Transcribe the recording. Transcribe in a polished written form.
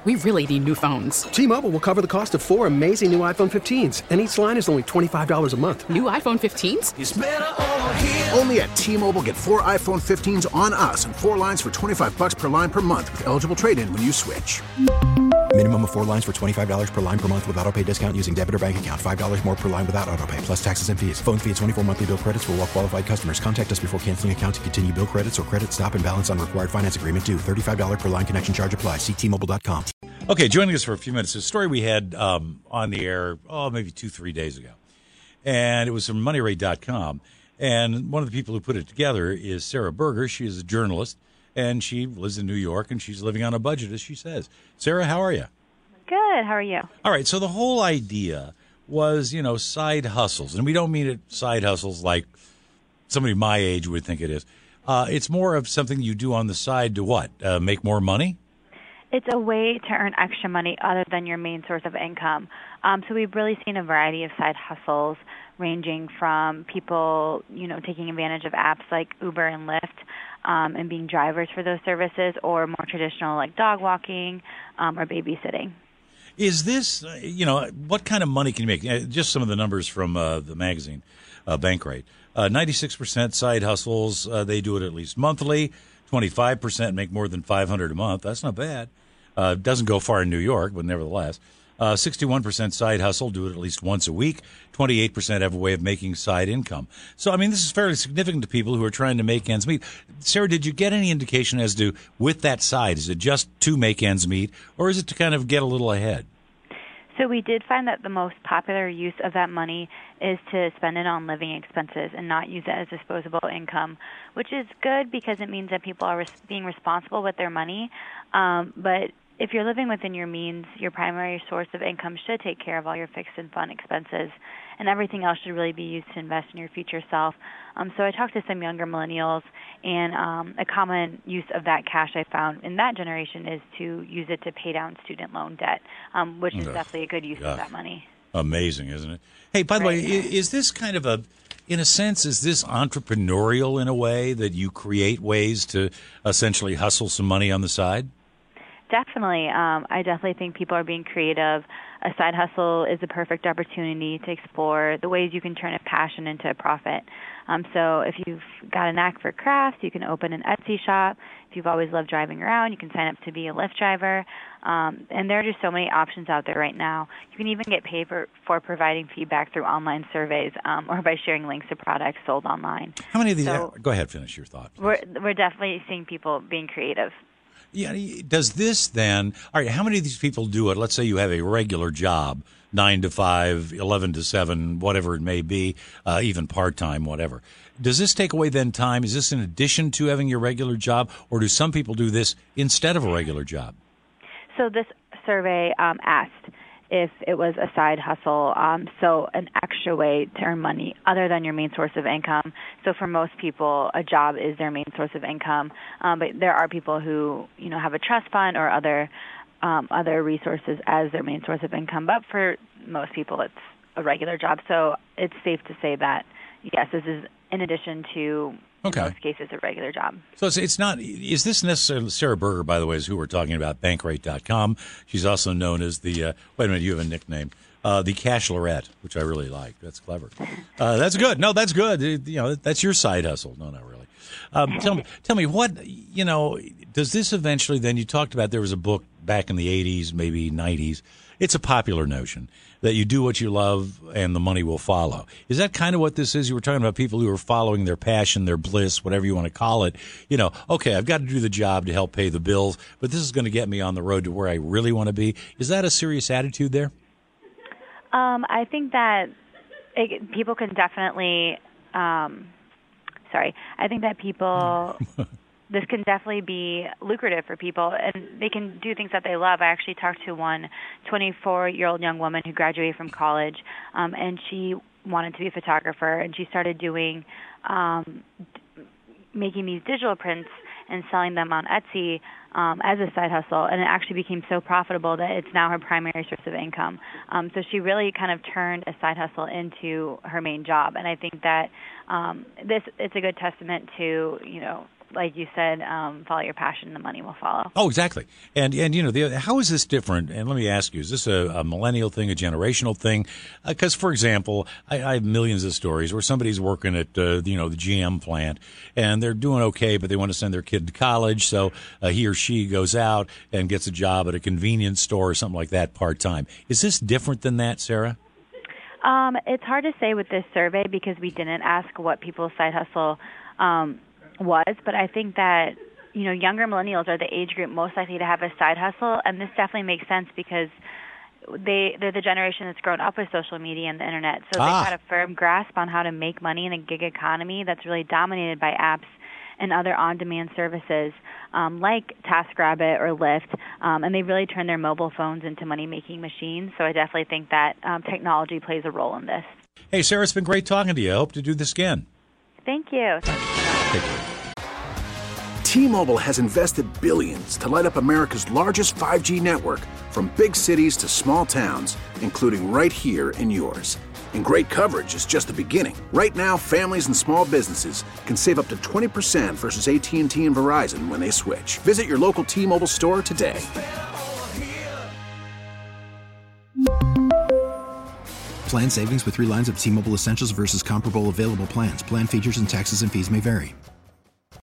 We really need new phones. T-Mobile will cover the cost of 4 amazing new iPhone 15s, and each line is only $25 a month. New iPhone 15s? It's better over here. Only at T-Mobile, get 4 iPhone 15s on us and 4 lines for $25 per line per month with eligible trade-in when you switch. Minimum of 4 lines for $25 per line per month with autopay discount using debit or bank account. $5 more per line without autopay, plus taxes and fees. Phone fee at 24 monthly bill credits for well-qualified customers. Contact us before canceling account to continue bill credits or credit stop and balance on required finance agreement due. $35 per line connection charge applies. See T-Mobile.com. Okay, joining us for a few minutes, a story we had on the air, maybe 2-3 days ago. And it was from MoneyRate.com. And one of the people who put it together is Sarah Berger. She is a journalist, and she lives in New York, and she's living on a budget, as she says. Sarah, how are you? Good. How are you? All right, so the whole idea was, side hustles. And we don't mean it side hustles like somebody my age would think it is. It's more of something you do on the side to what? Make more money? It's a way to earn extra money other than your main source of income. So we've really seen a variety of side hustles ranging from people, taking advantage of apps like Uber and Lyft and being drivers for those services, or more traditional like dog walking or babysitting. Is this, what kind of money can you make? Just some of the numbers from the magazine, Bankrate. 96% side hustles, they do it at least monthly. 25% make more than $500 a month. That's not bad. Doesn't go far in New York, but nevertheless. 61% side hustle, do it at least once a week. 28% have a way of making side income. So, this is fairly significant to people who are trying to make ends meet. Sarah, did you get any indication as to, with that side, is it just to make ends meet, or is it to kind of get a little ahead? So we did find that the most popular use of that money is to spend it on living expenses and not use it as disposable income, which is good because it means that people are being responsible with their money. But if you're living within your means, your primary source of income should take care of all your fixed and fun expenses, and everything else should really be used to invest in your future self. So I talked to some younger millennials, and a common use of that cash I found in that generation is to use it to pay down student loan debt, which is definitely a good use of that money. Amazing, isn't it? Hey, by the way, is this kind of in a sense, is this entrepreneurial in a way that you create ways to essentially hustle some money on the side? Definitely. I definitely think people are being creative. A side hustle is a perfect opportunity to explore the ways you can turn a passion into a profit. So if you've got a knack for crafts, you can open an Etsy shop. If you've always loved driving around, you can sign up to be a Lyft driver. And there are just so many options out there right now. You can even get paid for providing feedback through online surveys or by sharing links to products sold online. How many of these? Go ahead, finish your thought. We're definitely seeing people being creative. Yeah. Does this then, all right, how many of these people do it? Let's say you have a regular job, 9 to 5, 11 to 7, whatever it may be, even part-time, whatever. Does this take away then time? Is this in addition to having your regular job, or do some people do this instead of a regular job? So this survey asked if it was a side hustle, so an extra way to earn money other than your main source of income. So for most people, a job is their main source of income, but there are people who have a trust fund or other resources as their main source of income. But for most people, it's a regular job. So it's safe to say that yes, this is in addition to. In most cases, a regular job. So it's not, is this necessarily, Sarah Berger, by the way, is who we're talking about, Bankrate.com. She's also known as the, wait a minute, you have a nickname, the Cashlorette, which I really like. That's clever. That's good. No, that's good. That's your side hustle. No, not really. Tell me what, does this eventually, then you talked about there was a book back in the 80s, maybe 90s. It's a popular notion that you do what you love and the money will follow. Is that kind of what this is? You were talking about people who are following their passion, their bliss, whatever you want to call it. Okay, I've got to do the job to help pay the bills, but this is going to get me on the road to where I really want to be. Is that a serious attitude there? I think that people can definitely, I think that people... This can definitely be lucrative for people, and they can do things that they love. I actually talked to one 24-year-old young woman who graduated from college, and she wanted to be a photographer, and she started doing making these digital prints and selling them on Etsy as a side hustle, and it actually became so profitable that it's now her primary source of income. So she really kind of turned a side hustle into her main job, and I think that it's a good testament to, like you said, follow your passion, the money will follow. Oh, exactly. And how is this different? And let me ask you, is this a millennial thing, a generational thing? Because, for example, I have millions of stories where somebody's working at, the GM plant, and they're doing okay, but they want to send their kid to college, so he or she goes out and gets a job at a convenience store or something like that part-time. Is this different than that, Sarah? It's hard to say with this survey because we didn't ask what people's side hustle was, but I think that, younger millennials are the age group most likely to have a side hustle, and this definitely makes sense because they're the generation that's grown up with social media and the internet, so they've got a firm grasp on how to make money in a gig economy that's really dominated by apps and other on-demand services like TaskRabbit or Lyft, and they really turn their mobile phones into money-making machines, so I definitely think that technology plays a role in this. Hey, Sarah, it's been great talking to you. I hope to do this again. Thank you. T-Mobile has invested billions to light up America's largest 5G network, from big cities to small towns, including right here in yours. And great coverage is just the beginning. Right now, families and small businesses can save up to 20% versus AT&T and Verizon when they switch. Visit your local T-Mobile store today. Plan savings with 3 lines of T-Mobile Essentials versus comparable available plans. Plan features and taxes and fees may vary.